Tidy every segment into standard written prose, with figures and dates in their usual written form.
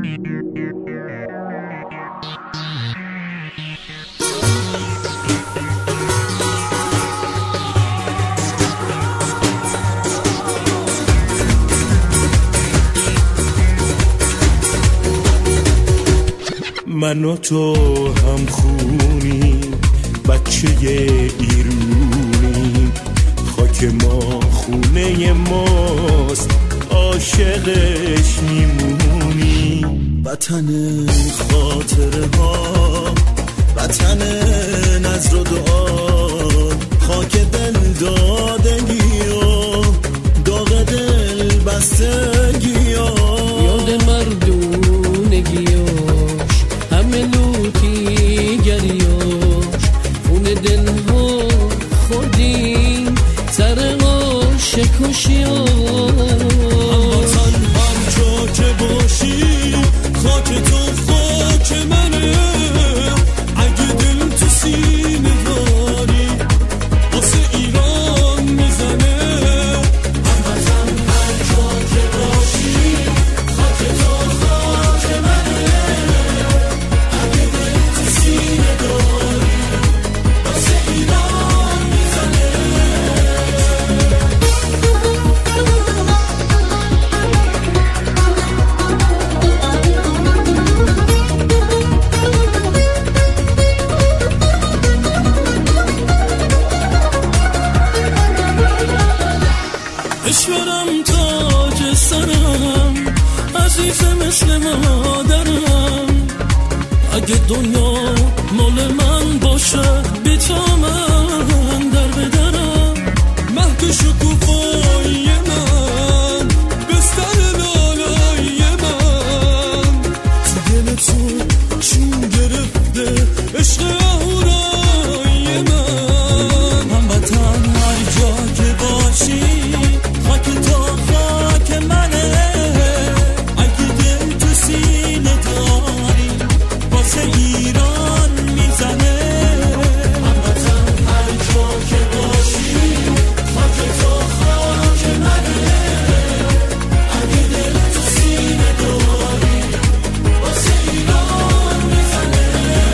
من و تو هم خونیم، بچه ایرونیم، خاک ما خونه ماست، عاشقش میمونیم. وطن خاطره ها، وطن نظر و دعا، خاک دل دادگی و داغ دل بستگی ها. یاد مردونگیاش، همه لوتی گریاش، خون دل ها خوردیم سر عاشق کشی ها. هموطن هر جا که باشی، خاک تو خاک منه. اگه دل تو سینه داری، واسه ایران میزنه. هموطن هر جا که باشی، خاک تو خاک منه. اگه دل تو سینه داری، واسه ایران میزنه. اشورم تاج سرم، عزیز مثل مادرم. اگه دنیا مال من باشه، بی تا من در بدرم. مهد شکوفایی من، بستر لالایی من. تو دل تو چون گرفته عشق اهورایی من. هموطن هر جا که باشی، خاک تو خاک منه. اگه دل تو سینه داری، واسه ایران میزنه. هموطن هر جا که باشی، خاک تو خاک منه. اگه دل تو سینه داری، واسه ایران میزنه.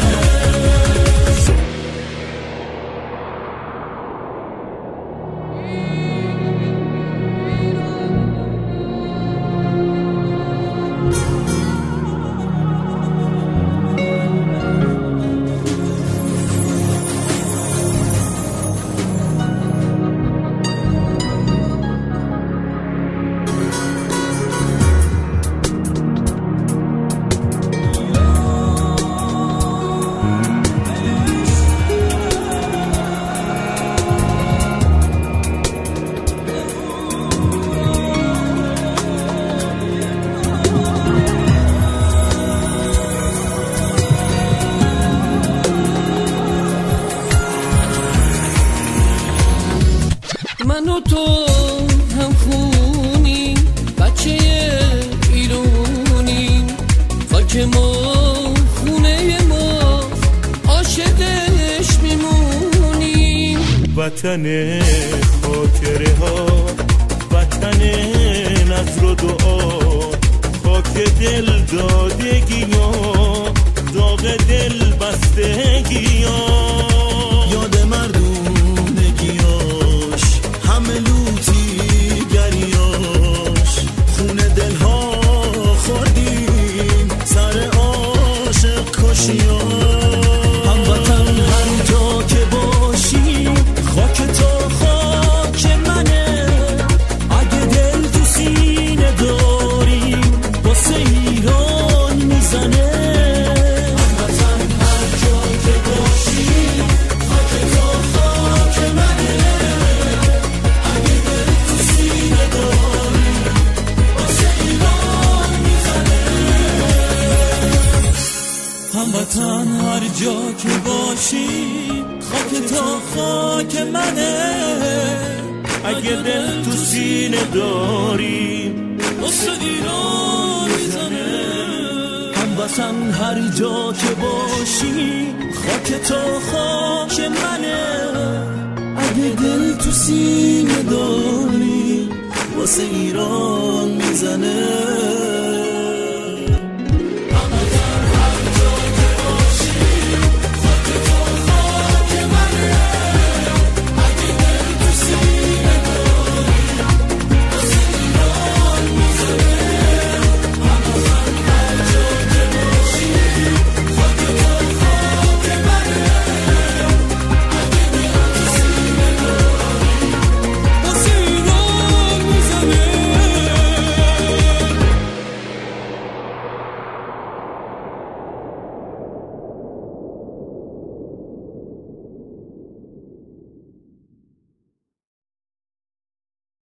من و تو هم خونیم، بچه ایرونیم، خاک ما خونه ما، عاشقش میمونیم. وطن خاطره ها، وطن نظر و دعا، خاک دل دادگی ها، داغ دل بستگی ها. یاد مردونگیاش، همه لوتی گریاش، خون دل ها خوردیم سر عاشق کشی ها. هموطن هر جا که باشی، خاک تو خاک منه. اگه دل تو سینه داری، واسه ایران میزنه. هموطن هر جا که باشی، خاک تو خاک منه. اگه دل تو سینه داری، واسه ایران میزنه. هموطن هر جا که باشی، خاک تو خاک منه. اگه دل تو سینه داری، واسه ایران میزنه. هموطن هر جا که باشی، خاک تو خاک منه. اگه دل تو سینه داری، واسه ایران میزنه.